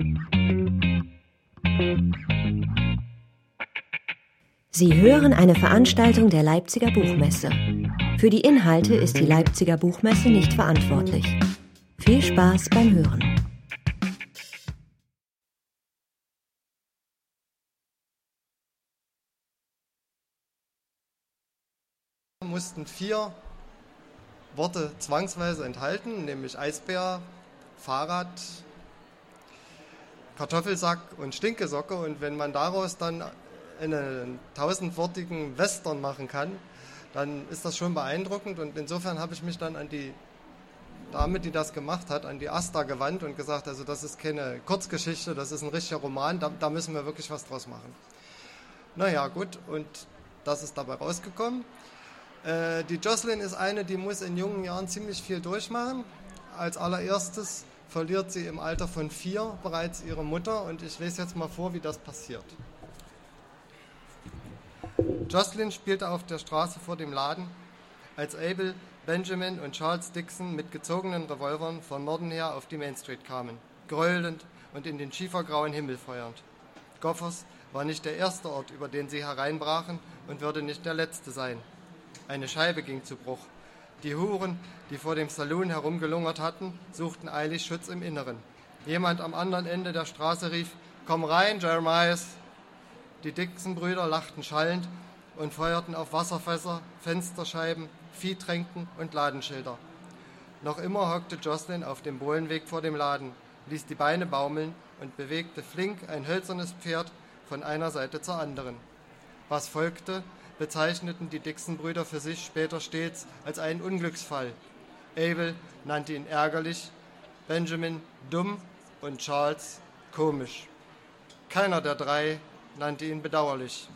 Sie hören eine Veranstaltung der Leipziger Buchmesse. Für die Inhalte ist die Leipziger Buchmesse nicht verantwortlich. Viel Spaß beim Hören. Wir mussten 4 Worte zwangsweise enthalten, nämlich Eisbär, Fahrrad, Kartoffelsack und Stinkesocke. Und wenn man daraus dann einen 1000-wortigen Western machen kann, dann ist das schon beeindruckend. Und insofern habe ich mich dann an die Dame, die das gemacht hat, an die Asta gewandt und gesagt, also das ist keine Kurzgeschichte, das ist ein richtiger Roman, da müssen wir wirklich was draus machen. Naja, gut, und das ist dabei rausgekommen. Die Jocelyn ist eine, die muss in jungen Jahren ziemlich viel durchmachen. Als allererstes verliert sie im Alter von 4 bereits ihre Mutter und ich lese jetzt mal vor, wie das passiert. Jocelyn spielte auf der Straße vor dem Laden, als Abel, Benjamin und Charles Dixon mit gezogenen Revolvern von Norden her auf die Main Street kamen, gröhlend und in den schiefergrauen Himmel feuernd. Goffers war nicht der erste Ort, über den sie hereinbrachen und würde nicht der letzte sein. Eine Scheibe ging zu Bruch. Die Huren, die vor dem Saloon herumgelungert hatten, suchten eilig Schutz im Inneren. Jemand am anderen Ende der Straße rief, »Komm rein, Jeremias!« Die Dixon-Brüder lachten schallend und feuerten auf Wasserfässer, Fensterscheiben, Viehtränken und Ladenschilder. Noch immer hockte Jocelyn auf dem Bohlenweg vor dem Laden, ließ die Beine baumeln und bewegte flink ein hölzernes Pferd von einer Seite zur anderen. Was folgte, bezeichneten die Dixon-Brüder für sich später stets als einen Unglücksfall. Abel nannte ihn ärgerlich, Benjamin dumm und Charles komisch. Keiner der 3 nannte ihn bedauerlich.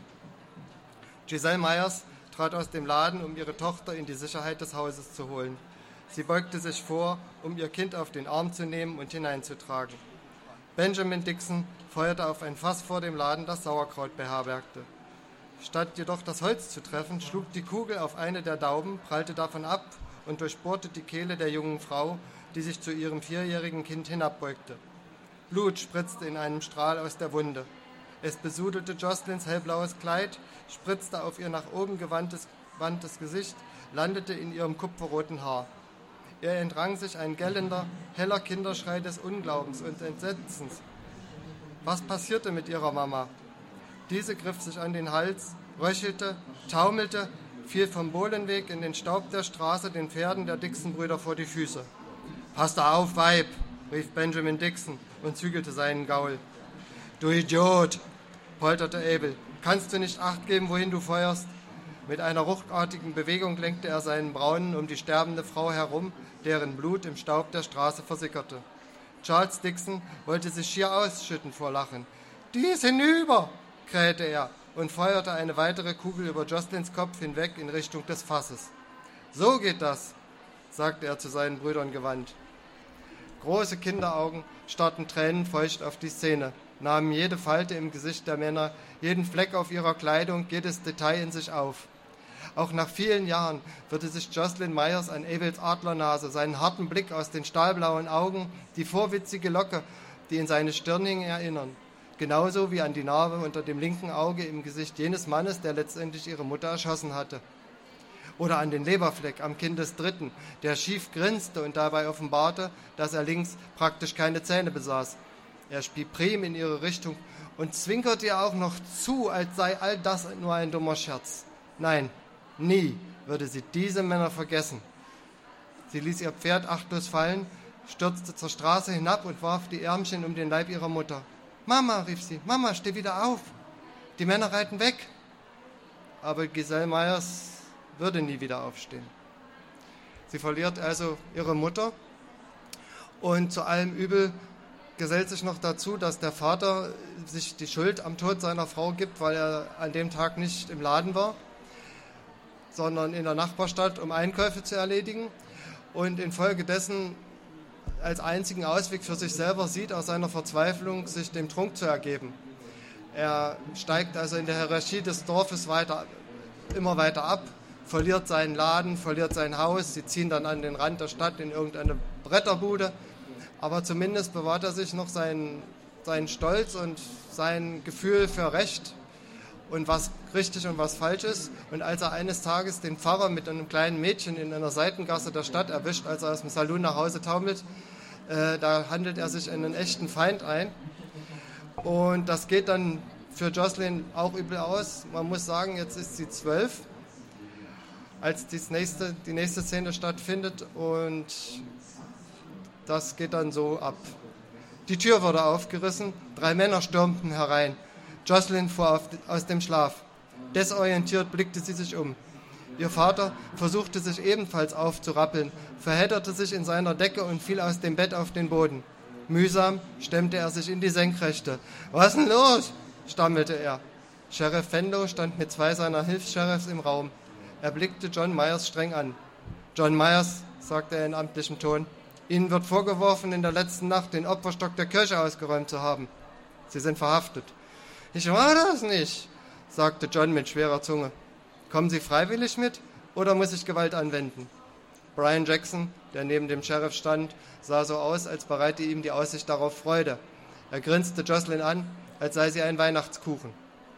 Giselle Myers trat aus dem Laden, um ihre Tochter in die Sicherheit des Hauses zu holen. Sie beugte sich vor, um ihr Kind auf den Arm zu nehmen und hineinzutragen. Benjamin Dixon feuerte auf ein Fass vor dem Laden, das Sauerkraut beherbergte. Statt jedoch das Holz zu treffen, schlug die Kugel auf eine der Dauben, prallte davon ab und durchbohrte die Kehle der jungen Frau, die sich zu ihrem 4-jährigen Kind hinabbeugte. Blut spritzte in einem Strahl aus der Wunde. Es besudelte Jocelyns hellblaues Kleid, spritzte auf ihr nach oben gewandtes Gesicht, landete in ihrem kupferroten Haar. Ihr entrang sich ein gellender, heller Kinderschrei des Unglaubens und Entsetzens. Was passierte mit ihrer Mama? Diese griff sich an den Hals, röchelte, taumelte, fiel vom Bohlenweg in den Staub der Straße den Pferden der Dixon-Brüder vor die Füße. »Pass da auf, Weib«, rief Benjamin Dixon und zügelte seinen Gaul. »Du Idiot«, polterte Abel, »kannst du nicht Acht geben, wohin du feuerst?« Mit einer ruckartigen Bewegung lenkte er seinen Braunen um die sterbende Frau herum, deren Blut im Staub der Straße versickerte. Charles Dixon wollte sich schier ausschütten vor Lachen. »Die ist hinüber«, krähte er und feuerte eine weitere Kugel über Jocelyns Kopf hinweg in Richtung des Fasses. »So geht das«, sagte er zu seinen Brüdern gewandt. Große Kinderaugen starrten tränenfeucht auf die Szene, nahmen jede Falte im Gesicht der Männer, jeden Fleck auf ihrer Kleidung, jedes Detail in sich auf. Auch nach vielen Jahren würde sich Jocelyn Myers an Abels Adlernase, seinen harten Blick aus den stahlblauen Augen, die vorwitzige Locke, die in seine Stirn hing, erinnern. Genauso wie an die Narbe unter dem linken Auge im Gesicht jenes Mannes, der letztendlich ihre Mutter erschossen hatte. Oder an den Leberfleck am Kinn des Dritten, der schief grinste und dabei offenbarte, dass er links praktisch keine Zähne besaß. Er spie prim in ihre Richtung und zwinkerte ihr auch noch zu, als sei all das nur ein dummer Scherz. Nein, nie würde sie diese Männer vergessen. Sie ließ ihr Pferd achtlos fallen, stürzte zur Straße hinab und warf die Ärmchen um den Leib ihrer Mutter. »Mama«, rief sie, »Mama, steh wieder auf! Die Männer reiten weg!« Aber Giselle Myers würde nie wieder aufstehen. Sie verliert also ihre Mutter und zu allem Übel gesellt sich noch dazu, dass der Vater sich die Schuld am Tod seiner Frau gibt, weil er an dem Tag nicht im Laden war, sondern in der Nachbarstadt, um Einkäufe zu erledigen und infolgedessen als einzigen Ausweg für sich selber sieht, aus seiner Verzweiflung sich dem Trunk zu ergeben. Er steigt also in der Hierarchie des Dorfes immer weiter ab, verliert seinen Laden, verliert sein Haus. Sie ziehen dann an den Rand der Stadt in irgendeine Bretterbude. Aber zumindest bewahrt er sich noch sein seinen Stolz und sein Gefühl für Recht und was richtig und was falsch ist. Und als er eines Tages den Pfarrer mit einem kleinen Mädchen in einer Seitengasse der Stadt erwischt, als er aus dem Saloon nach Hause taumelt, da handelt er sich in einen echten Feind ein. Und das geht dann für Jocelyn auch übel aus. Man muss sagen, jetzt ist sie 12, als die nächste Szene stattfindet, und das geht dann so ab. Die Tür wurde aufgerissen, 3 Männer stürmten herein. Jocelyn fuhr aus dem Schlaf. Desorientiert blickte sie sich um. Ihr Vater versuchte sich ebenfalls aufzurappeln, verhedderte sich in seiner Decke und fiel aus dem Bett auf den Boden. Mühsam stemmte er sich in die Senkrechte. »Was ist denn los?« stammelte er. Sheriff Fenlow stand mit 2 seiner Hilfs-Sheriffs im Raum. Er blickte John Myers streng an. »John Myers«, sagte er in amtlichem Ton, »Ihnen wird vorgeworfen, in der letzten Nacht den Opferstock der Kirche ausgeräumt zu haben. Sie sind verhaftet.« »Ich war das nicht«, sagte John mit schwerer Zunge. »Kommen Sie freiwillig mit oder muss ich Gewalt anwenden?« Brian Jackson, der neben dem Sheriff stand, sah so aus, als bereite ihm die Aussicht darauf Freude. Er grinste Jocelyn an, als sei sie ein Weihnachtskuchen.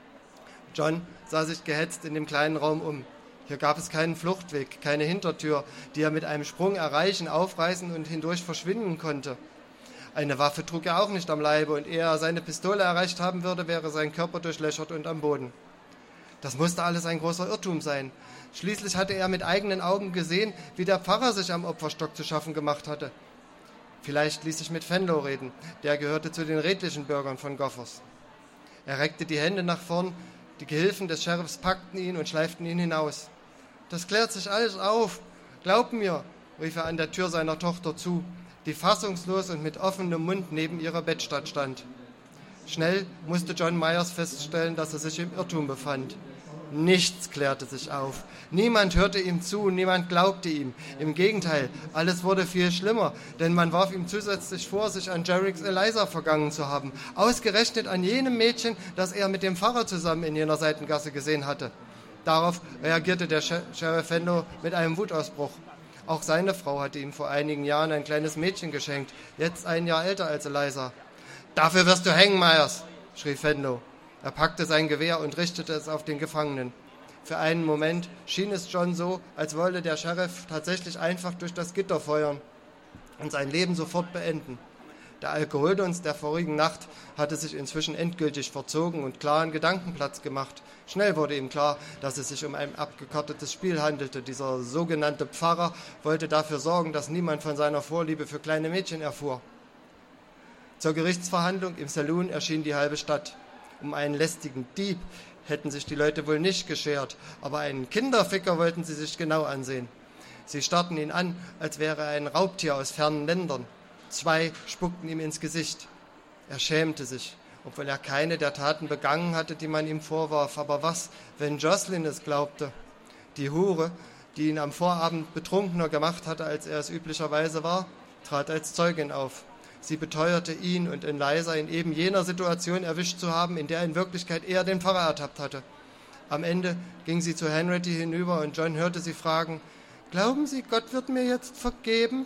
John sah sich gehetzt in dem kleinen Raum um. Hier gab es keinen Fluchtweg, keine Hintertür, die er mit einem Sprung erreichen, aufreißen und hindurch verschwinden konnte. Eine Waffe trug er auch nicht am Leibe, und ehe er seine Pistole erreicht haben würde, wäre sein Körper durchlöchert und am Boden. Das musste alles ein großer Irrtum sein. Schließlich hatte er mit eigenen Augen gesehen, wie der Pfarrer sich am Opferstock zu schaffen gemacht hatte. Vielleicht ließ sich mit Fenlow reden, der gehörte zu den redlichen Bürgern von Gophers. Er reckte die Hände nach vorn, die Gehilfen des Sheriffs packten ihn und schleiften ihn hinaus. »Das klärt sich alles auf, glaub mir«, rief er an der Tür seiner Tochter zu, die fassungslos und mit offenem Mund neben ihrer Bettstatt stand. Schnell musste John Myers feststellen, dass er sich im Irrtum befand. Nichts klärte sich auf. Niemand hörte ihm zu, niemand glaubte ihm. Im Gegenteil, alles wurde viel schlimmer, denn man warf ihm zusätzlich vor, sich an Jerricks Eliza vergangen zu haben. Ausgerechnet an jenem Mädchen, das er mit dem Pfarrer zusammen in jener Seitengasse gesehen hatte. Darauf reagierte der Sheriff Fenlow mit einem Wutausbruch. Auch seine Frau hatte ihm vor einigen Jahren ein kleines Mädchen geschenkt, jetzt 1 Jahr älter als Eliza. »Dafür wirst du hängen, Myers«, schrie Fenlow. Er packte sein Gewehr und richtete es auf den Gefangenen. Für einen Moment schien es John so, als wolle der Sheriff tatsächlich einfach durch das Gitter feuern und sein Leben sofort beenden. Der Alkoholdunst der vorigen Nacht hatte sich inzwischen endgültig verzogen und klaren Gedankenplatz gemacht. Schnell wurde ihm klar, dass es sich um ein abgekartetes Spiel handelte. Dieser sogenannte Pfarrer wollte dafür sorgen, dass niemand von seiner Vorliebe für kleine Mädchen erfuhr. Zur Gerichtsverhandlung im Saloon erschien die halbe Stadt. Um einen lästigen Dieb hätten sich die Leute wohl nicht geschert, aber einen Kinderficker wollten sie sich genau ansehen. Sie starrten ihn an, als wäre er ein Raubtier aus fernen Ländern. 2 spuckten ihm ins Gesicht. Er schämte sich, obwohl er keine der Taten begangen hatte, die man ihm vorwarf. Aber was, wenn Jocelyn es glaubte? Die Hure, die ihn am Vorabend betrunkener gemacht hatte, als er es üblicherweise war, trat als Zeugin auf. Sie beteuerte ihn und Eliza in eben jener Situation erwischt zu haben, in der in Wirklichkeit er den Pfarrer ertappt hatte. Am Ende ging sie zu Henriette hinüber und John hörte sie fragen, »Glauben Sie, Gott wird mir jetzt vergeben?«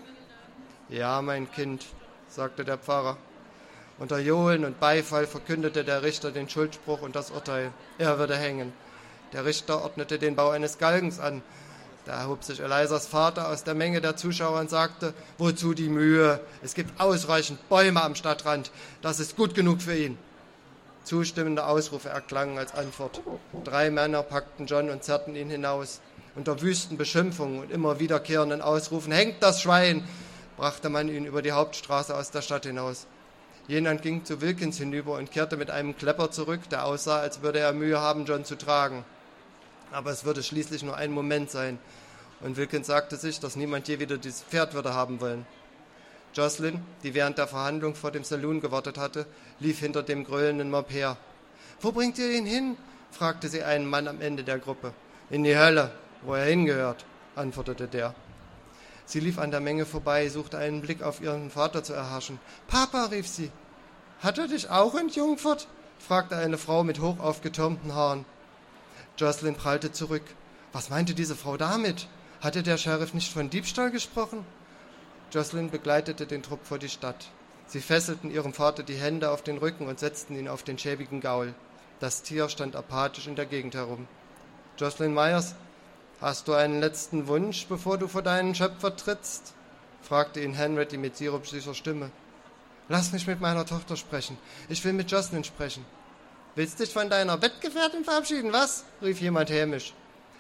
»Ja, mein Kind«, sagte der Pfarrer. Unter Johlen und Beifall verkündete der Richter den Schuldspruch und das Urteil. Er würde hängen. Der Richter ordnete den Bau eines Galgens an. Da erhob sich Elizas Vater aus der Menge der Zuschauer und sagte, »Wozu die Mühe? Es gibt ausreichend Bäume am Stadtrand. Das ist gut genug für ihn.« Zustimmende Ausrufe erklangen als Antwort. 3 Männer packten John und zerrten ihn hinaus. Unter wüsten Beschimpfungen und immer wiederkehrenden Ausrufen, »Hängt das Schwein!« brachte man ihn über die Hauptstraße aus der Stadt hinaus. Jemand ging zu Wilkins hinüber und kehrte mit einem Klepper zurück, der aussah, als würde er Mühe haben, John zu tragen. Aber es würde schließlich nur ein Moment sein. Und Wilkins sagte sich, dass niemand je wieder dieses Pferd würde haben wollen. Jocelyn, die während der Verhandlung vor dem Saloon gewartet hatte, lief hinter dem gröhlenden Mob her. »Wo bringt ihr ihn hin?« fragte sie einen Mann am Ende der Gruppe. »In die Hölle, wo er hingehört«, antwortete der. Sie lief an der Menge vorbei, suchte einen Blick auf ihren Vater zu erhaschen. »Papa«, rief sie. »Hat er dich auch entjungfert?« fragte eine Frau mit hoch aufgetürmten Haaren. Jocelyn prallte zurück. Was meinte diese Frau damit? Hatte der Sheriff nicht von Diebstahl gesprochen? Jocelyn begleitete den Trupp vor die Stadt. Sie fesselten ihrem Vater die Hände auf den Rücken und setzten ihn auf den schäbigen Gaul. Das Tier stand apathisch in der Gegend herum. »Jocelyn Myers, hast du einen letzten Wunsch, bevor du vor deinen Schöpfer trittst?« fragte ihn Henratty mit sirupsüßer Stimme. »Lass mich mit meiner Tochter sprechen. Ich will mit Jocelyn sprechen.« »Willst dich von deiner Bettgefährtin verabschieden, was?« rief jemand hämisch.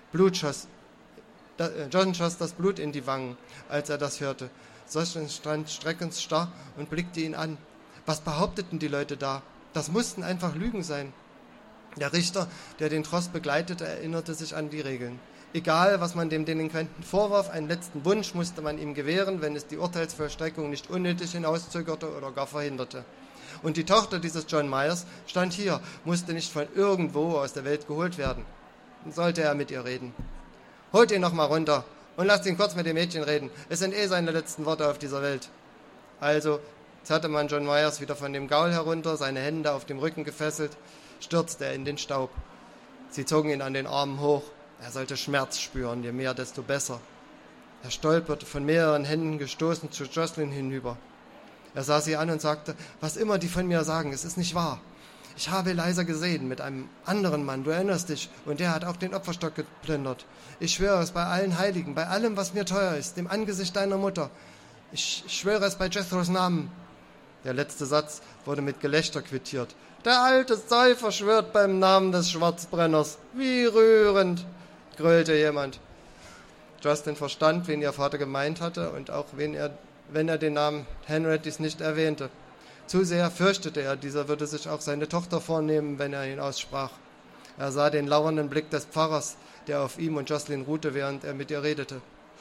John schoss das Blut in die Wangen, als er das hörte. Jocelyn stand schreckensstarr und blickte ihn an. Was behaupteten die Leute da? Das mussten einfach Lügen sein. Der Richter, der den Tross begleitete, erinnerte sich an die Regeln. Egal, was man dem Delinquenten vorwarf, einen letzten Wunsch musste man ihm gewähren, wenn es die Urteilsvollstreckung nicht unnötig hinauszögerte oder gar verhinderte. Und die Tochter dieses John Myers stand hier, musste nicht von irgendwo aus der Welt geholt werden. Sollte er mit ihr reden. »Holt ihn noch mal runter und lasst ihn kurz mit dem Mädchen reden. Es sind seine letzten Worte auf dieser Welt.« Also zerrte man John Myers wieder von dem Gaul herunter, seine Hände auf dem Rücken gefesselt, stürzte er in den Staub. Sie zogen ihn an den Armen hoch. Er sollte Schmerz spüren, je mehr, desto besser. Er stolperte von mehreren Händen gestoßen zu Jocelyn hinüber. Er sah sie an und sagte, was immer die von mir sagen, es ist nicht wahr. Ich habe Eliza gesehen mit einem anderen Mann, du erinnerst dich, und der hat auch den Opferstock geplündert. Ich schwöre es bei allen Heiligen, bei allem, was mir teuer ist, dem Angesicht deiner Mutter. Ich schwöre es bei Jethros Namen. Der letzte Satz wurde mit Gelächter quittiert. Der alte Säufer schwört beim Namen des Schwarzbrenners. Wie rührend, gröhlte jemand. Jocelyn verstand, wen ihr Vater gemeint hatte und auch wenn er den Namen Henrattys nicht erwähnte. Zu sehr fürchtete er, dieser würde sich auch seine Tochter vornehmen, wenn er ihn aussprach. Er sah den lauernden Blick des Pfarrers, der auf ihm und Jocelyn ruhte, während er mit ihr redete.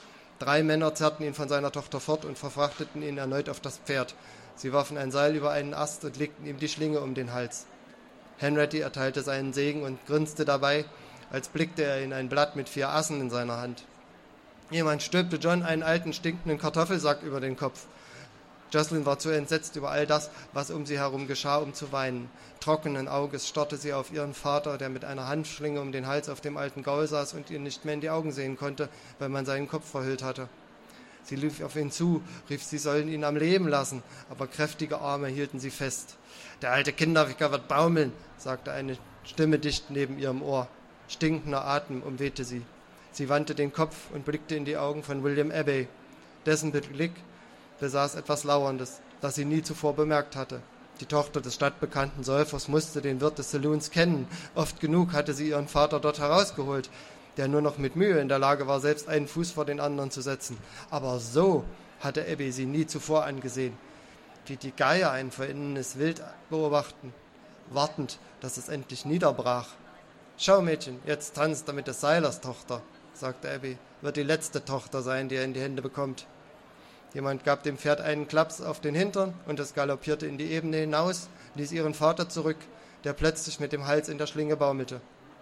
3 Männer zerrten ihn von seiner Tochter fort und verfrachteten ihn erneut auf das Pferd. Sie warfen ein Seil über einen Ast und legten ihm die Schlinge um den Hals. Henratty erteilte seinen Segen und grinste dabei, als blickte er in ein Blatt mit 4 Assen in seiner Hand. Jemand stülpte John einen alten, stinkenden Kartoffelsack über den Kopf. Jocelyn war zu entsetzt über all das, was um sie herum geschah, um zu weinen. Trockenen Auges starrte sie auf ihren Vater, der mit einer Handschlinge um den Hals auf dem alten Gaul saß und ihr nicht mehr in die Augen sehen konnte, weil man seinen Kopf verhüllt hatte. Sie lief auf ihn zu, rief, sie sollen ihn am Leben lassen, aber kräftige Arme hielten sie fest. »Der alte Kinderficker wird baumeln«, sagte eine Stimme dicht neben ihrem Ohr. Stinkender Atem umwehte sie. Sie wandte den Kopf und blickte in die Augen von William Abbey. Dessen Blick besaß etwas Lauerndes, das sie nie zuvor bemerkt hatte. Die Tochter des stadtbekannten Säufers musste den Wirt des Saloons kennen. Oft genug hatte sie ihren Vater dort herausgeholt, der nur noch mit Mühe in der Lage war, selbst einen Fuß vor den anderen zu setzen. Aber so hatte Abbey sie nie zuvor angesehen. Wie die Geier ein verirrendes Wild beobachten, wartend, dass es endlich niederbrach. »Schau, Mädchen, jetzt tanzt er mit des Seilers Tochter«, sagte Abbey. »Wird die letzte Tochter sein, die er in die Hände bekommt.« Jemand gab dem Pferd einen Klaps auf den Hintern und es galoppierte in die Ebene hinaus, ließ ihren Vater zurück, der plötzlich mit dem Hals in der Schlinge baumelte.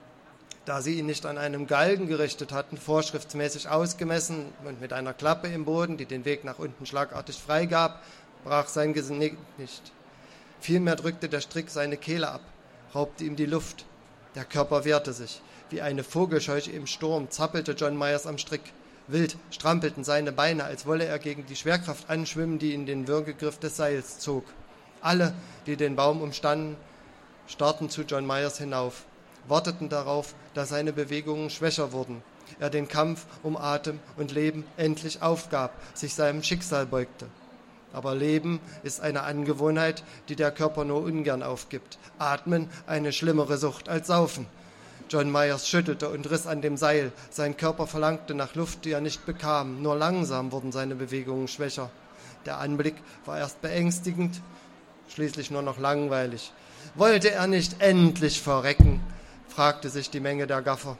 Da sie ihn nicht an einem Galgen gerichtet hatten, vorschriftsmäßig ausgemessen und mit einer Klappe im Boden, die den Weg nach unten schlagartig freigab, brach sein Genick nicht. Vielmehr drückte der Strick seine Kehle ab, raubte ihm die Luft. Der Körper wehrte sich. Wie eine Vogelscheuche im Sturm zappelte John Myers am Strick. Wild strampelten seine Beine, als wolle er gegen die Schwerkraft anschwimmen, die in den Würgegriff des Seils zog. Alle, die den Baum umstanden, starrten zu John Myers hinauf, warteten darauf, dass seine Bewegungen schwächer wurden, er den Kampf um Atem und Leben endlich aufgab, sich seinem Schicksal beugte. Aber Leben ist eine Angewohnheit, die der Körper nur ungern aufgibt. Atmen eine schlimmere Sucht als Saufen. John Myers schüttelte und riss an dem Seil. Sein Körper verlangte nach Luft, die er nicht bekam. Nur langsam wurden seine Bewegungen schwächer. Der Anblick war erst beängstigend, schließlich nur noch langweilig. Wollte er nicht endlich verrecken? Fragte sich die Menge der Gaffer.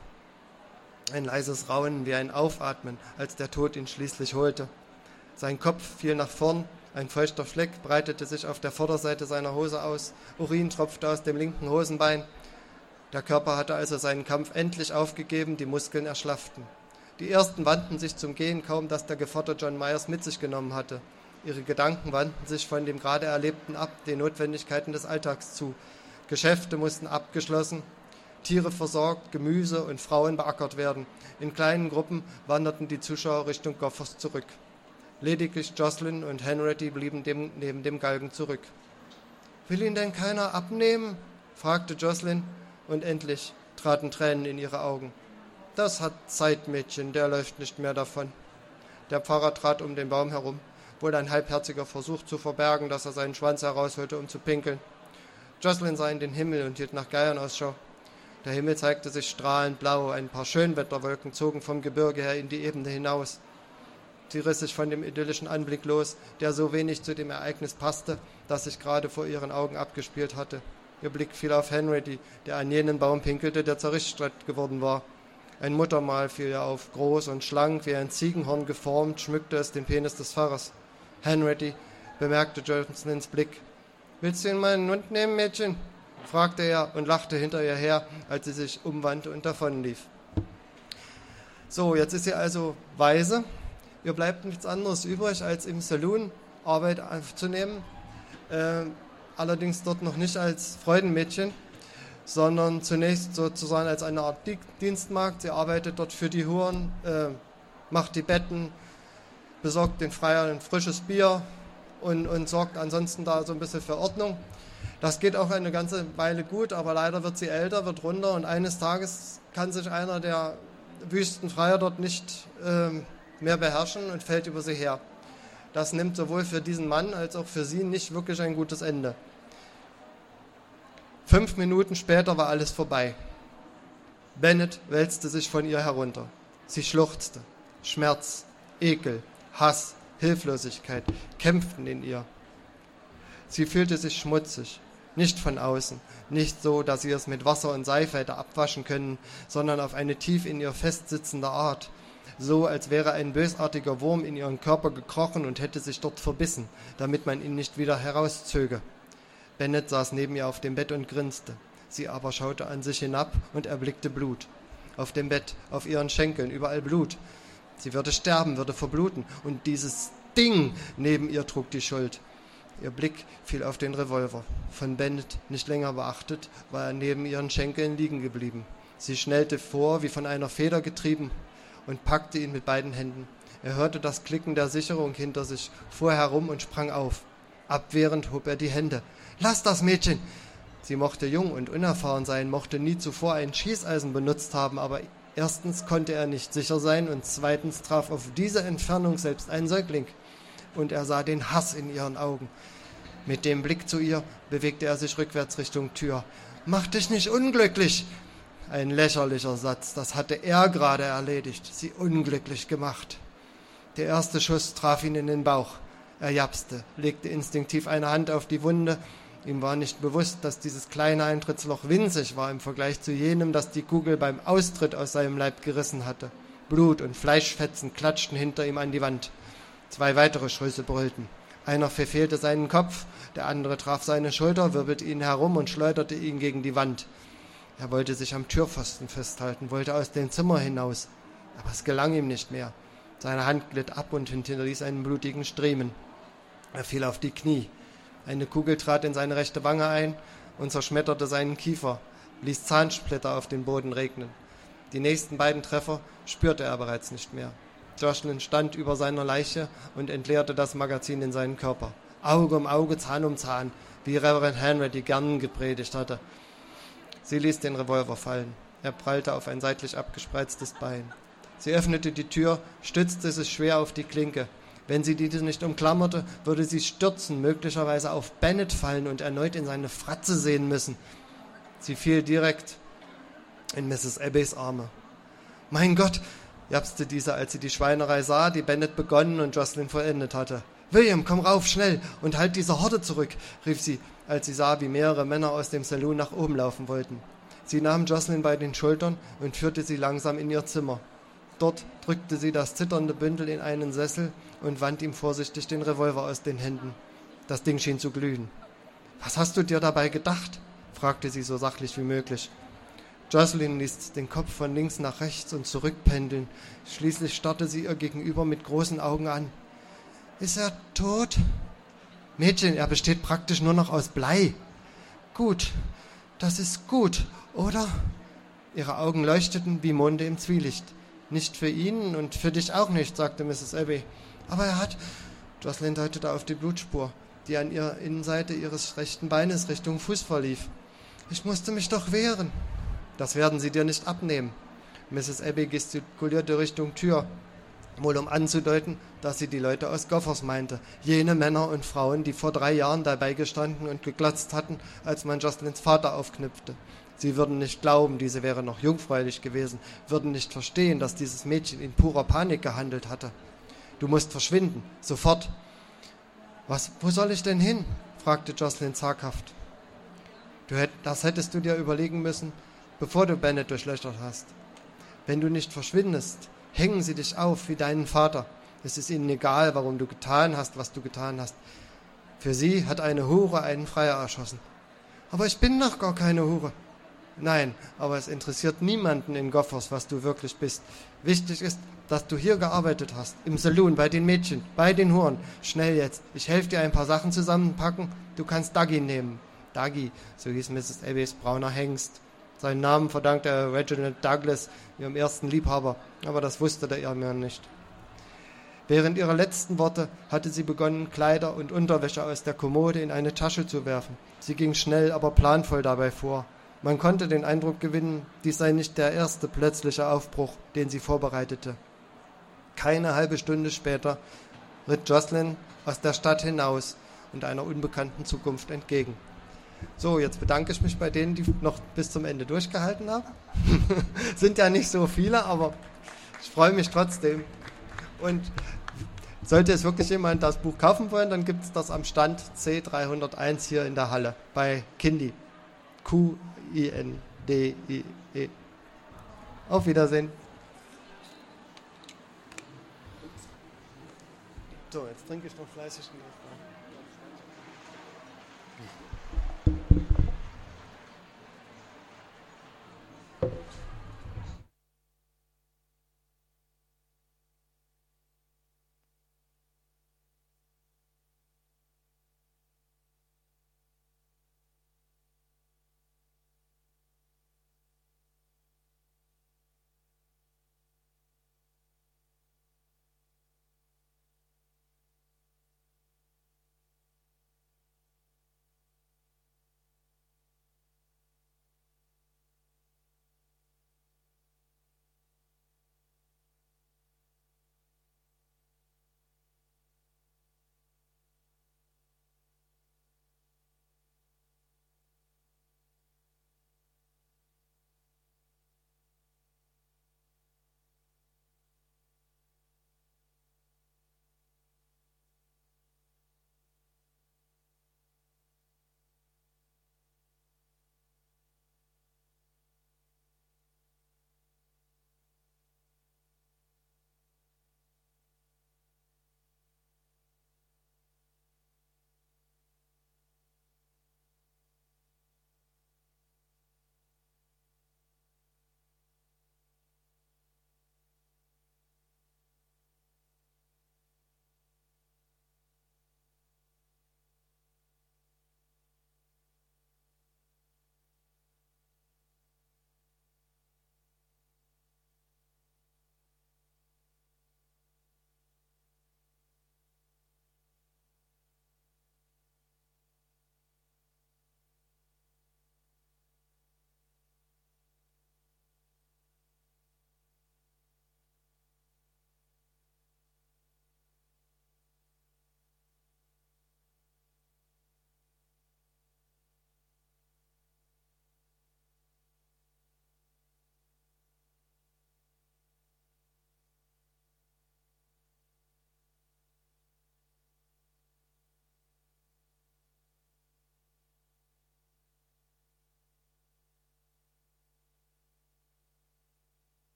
Ein leises Raunen wie ein Aufatmen, als der Tod ihn schließlich holte. Sein Kopf fiel nach vorn, ein feuchter Fleck breitete sich auf der Vorderseite seiner Hose aus, Urin tropfte aus dem linken Hosenbein. Der Körper hatte also seinen Kampf endlich aufgegeben, die Muskeln erschlafften. Die ersten wandten sich zum Gehen, kaum dass der Gevatter John Myers mit sich genommen hatte. Ihre Gedanken wandten sich von dem gerade Erlebten ab, den Notwendigkeiten des Alltags zu. Geschäfte mussten abgeschlossen, Tiere versorgt, Gemüse und Frauen beackert werden. In kleinen Gruppen wanderten die Zuschauer Richtung Goffers zurück. Lediglich Jocelyn und Henriette blieben neben dem Galgen zurück. »Will ihn denn keiner abnehmen?« fragte Jocelyn, und endlich traten Tränen in ihre Augen. »Das hat Zeit, Mädchen, der läuft nicht mehr davon.« Der Pfarrer trat um den Baum herum, wohl ein halbherziger Versuch zu verbergen, dass er seinen Schwanz herausholte, um zu pinkeln. Jocelyn sah in den Himmel und hielt nach Geiern Ausschau. Der Himmel zeigte sich strahlend blau, ein paar Schönwetterwolken zogen vom Gebirge her in die Ebene hinaus. Sie riss sich von dem idyllischen Anblick los, der so wenig zu dem Ereignis passte, das sich gerade vor ihren Augen abgespielt hatte. Ihr Blick fiel auf Henry, der an jenen Baum pinkelte, der zur Richtstatt geworden war. Ein Muttermal fiel ihr auf, groß und schlank, wie ein Ziegenhorn geformt, schmückte es den Penis des Pfarrers. Henry bemerkte Johnsons Blick. »Willst du ihn mal in den Mund nehmen, Mädchen?« fragte er und lachte hinter ihr her, als sie sich umwandte und davonlief. So, jetzt ist sie also Waise. Ihr bleibt nichts anderes übrig, als im Saloon Arbeit aufzunehmen. Allerdings dort noch nicht als Freudenmädchen, sondern zunächst sozusagen als eine Art Dienstmagd. Sie arbeitet dort für die Huren, macht die Betten, besorgt den Freiern ein frisches Bier und sorgt ansonsten da so ein bisschen für Ordnung. Das geht auch eine ganze Weile gut, aber leider wird sie älter, wird runder und eines Tages kann sich einer der Wüstenfreier dort nicht mehr beherrschen und fällt über sie her. Das nimmt sowohl für diesen Mann als auch für sie nicht wirklich ein gutes Ende. 5 Minuten später war alles vorbei. Bennett wälzte sich von ihr herunter. Sie schluchzte. Schmerz, Ekel, Hass, Hilflosigkeit kämpften in ihr. Sie fühlte sich schmutzig, nicht von außen, nicht so, dass sie es mit Wasser und Seife hätte abwaschen können, sondern auf eine tief in ihr festsitzende Art, so als wäre ein bösartiger Wurm in ihren Körper gekrochen und hätte sich dort verbissen, damit man ihn nicht wieder herauszöge. Bennett saß neben ihr auf dem Bett und grinste. Sie aber schaute an sich hinab und erblickte Blut. Auf dem Bett, auf ihren Schenkeln, überall Blut. Sie würde sterben, würde verbluten, und dieses Ding neben ihr trug die Schuld. Ihr Blick fiel auf den Revolver. Von Bennett nicht länger beachtet, war er neben ihren Schenkeln liegen geblieben. Sie schnellte vor, wie von einer Feder getrieben, und packte ihn mit beiden Händen. Er hörte das Klicken der Sicherung hinter sich, fuhr herum und sprang auf. Abwehrend hob er die Hände. »Lass das, Mädchen!« Sie mochte jung und unerfahren sein, mochte nie zuvor ein Schießeisen benutzt haben, aber erstens konnte er nicht sicher sein und zweitens traf auf diese Entfernung selbst ein Säugling. Und er sah den Hass in ihren Augen. Mit dem Blick zu ihr bewegte er sich rückwärts Richtung Tür. »Mach dich nicht unglücklich!« Ein lächerlicher Satz, das hatte er gerade erledigt, sie unglücklich gemacht. Der erste Schuss traf ihn in den Bauch. Er japste, legte instinktiv eine Hand auf die Wunde. Ihm war nicht bewusst, dass dieses kleine Eintrittsloch winzig war im Vergleich zu jenem, das die Kugel beim Austritt aus seinem Leib gerissen hatte. Blut und Fleischfetzen klatschten hinter ihm an die Wand. 2 weitere Schüsse brüllten. Einer verfehlte seinen Kopf, der andere traf seine Schulter, wirbelte ihn herum und schleuderte ihn gegen die Wand. Er wollte sich am Türpfosten festhalten, wollte aus dem Zimmer hinaus, aber es gelang ihm nicht mehr. Seine Hand glitt ab und hinterließ einen blutigen Striemen. Er fiel auf die Knie. Eine Kugel trat in seine rechte Wange ein und zerschmetterte seinen Kiefer, ließ Zahnsplitter auf den Boden regnen. Die nächsten 2 Treffer spürte er bereits nicht mehr. Jocelyn stand über seiner Leiche und entleerte das Magazin in seinen Körper. Auge um Auge, Zahn um Zahn, wie Reverend Henry gern gepredigt hatte. Sie ließ den Revolver fallen. Er prallte auf ein seitlich abgespreiztes Bein. Sie öffnete die Tür, stützte sich schwer auf die Klinke. Wenn sie diese nicht umklammerte, würde sie stürzen, möglicherweise auf Bennett fallen und erneut in seine Fratze sehen müssen. Sie fiel direkt in Mrs. Abbeys Arme. »Mein Gott«, japste diese, als sie die Schweinerei sah, die Bennett begonnen und Jocelyn vollendet hatte. »William, komm rauf, schnell, und halt diese Horde zurück«, rief sie, als sie sah, wie mehrere Männer aus dem Saloon nach oben laufen wollten. Sie nahm Jocelyn bei den Schultern und führte sie langsam in ihr Zimmer. Dort drückte sie das zitternde Bündel in einen Sessel und wand ihm vorsichtig den Revolver aus den Händen. Das Ding schien zu glühen. »Was hast du dir dabei gedacht?« fragte sie so sachlich wie möglich. Jocelyn ließ den Kopf von links nach rechts und zurück pendeln. Schließlich starrte sie ihr gegenüber mit großen Augen an. »Ist er tot?« »Mädchen, er besteht praktisch nur noch aus Blei.« »Gut, das ist gut, oder?« Ihre Augen leuchteten wie Monde im Zwielicht. »Nicht für ihn und für dich auch nicht«, sagte Mrs. Abbey. Aber er hat... Jocelyn deutete auf die Blutspur, die an ihrer Innenseite ihres rechten Beines Richtung Fuß verlief. Ich musste mich doch wehren. Das werden sie dir nicht abnehmen. Mrs. Abbey gestikulierte Richtung Tür, wohl um anzudeuten, dass sie die Leute aus Goffers meinte, jene Männer und Frauen, die vor 3 Jahren dabei gestanden und geglotzt hatten, als man Jocelyns Vater aufknüpfte. Sie würden nicht glauben, diese wäre noch jungfräulich gewesen, würden nicht verstehen, dass dieses Mädchen in purer Panik gehandelt hatte. Du musst verschwinden, sofort. Wo soll ich denn hin? Fragte Jocelyn zaghaft. Das hättest du dir überlegen müssen, bevor du Bennett durchlöchert hast. Wenn du nicht verschwindest, hängen sie dich auf wie deinen Vater. Es ist ihnen egal, warum du getan hast, was du getan hast. Für sie hat eine Hure einen Freier erschossen. Aber ich bin doch gar keine Hure. Nein, aber es interessiert niemanden in Goffers, was du wirklich bist. Wichtig ist, dass du hier gearbeitet hast, im Saloon, bei den Mädchen, bei den Huren. Schnell jetzt, ich helfe dir ein paar Sachen zusammenpacken, du kannst Dougie nehmen. Dougie, so hieß Mrs. Abbeys brauner Hengst. Seinen Namen verdankte er Reginald Douglas, ihrem ersten Liebhaber, aber das wusste der Ehemann nicht. Während ihrer letzten Worte hatte sie begonnen, Kleider und Unterwäsche aus der Kommode in eine Tasche zu werfen. Sie ging schnell, aber planvoll dabei vor. Man konnte den Eindruck gewinnen, dies sei nicht der erste plötzliche Aufbruch, den sie vorbereitete. Keine halbe Stunde später ritt Jocelyn aus der Stadt hinaus und einer unbekannten Zukunft entgegen. So, jetzt bedanke ich mich bei denen, die noch bis zum Ende durchgehalten haben. Sind ja nicht so viele, aber ich freue mich trotzdem. Und sollte es wirklich jemand das Buch kaufen wollen, dann gibt es das am Stand C301 hier in der Halle bei Kindi. Qindie. Auf Wiedersehen. So, jetzt trinke ich noch fleißig einen Kaffee.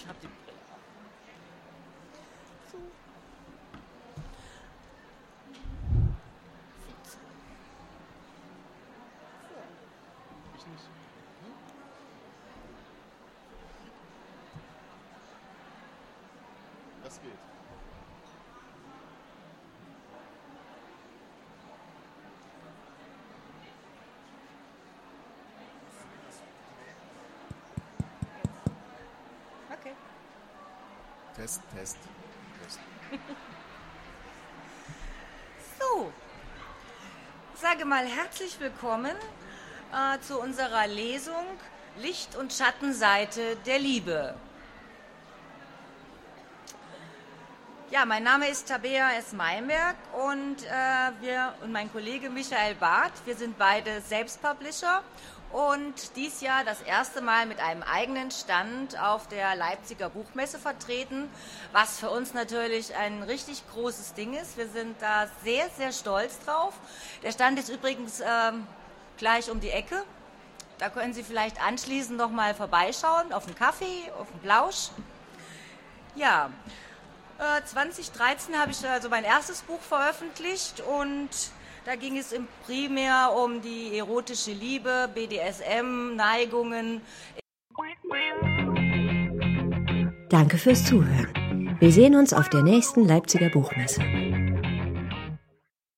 Ich hab die Brille. So. Ich nicht. Das geht. Okay. Test. So, sage mal herzlich willkommen zu unserer Lesung Licht- und Schattenseite der Liebe. Ja, mein Name ist Tabea S. Meinberg und wir und mein Kollege Michael Barth, wir sind beide Selbstpublisher und dies Jahr das erste Mal mit einem eigenen Stand auf der Leipziger Buchmesse vertreten, was für uns natürlich ein richtig großes Ding ist. Wir sind da sehr, sehr stolz drauf. Der Stand ist übrigens gleich um die Ecke. Da können Sie vielleicht anschließend noch mal vorbeischauen, auf einen Kaffee, auf einen Plausch. Ja, 2013 habe ich also mein erstes Buch veröffentlicht und da ging es primär um die erotische Liebe, BDSM, Neigungen. Danke fürs Zuhören. Wir sehen uns auf der nächsten Leipziger Buchmesse.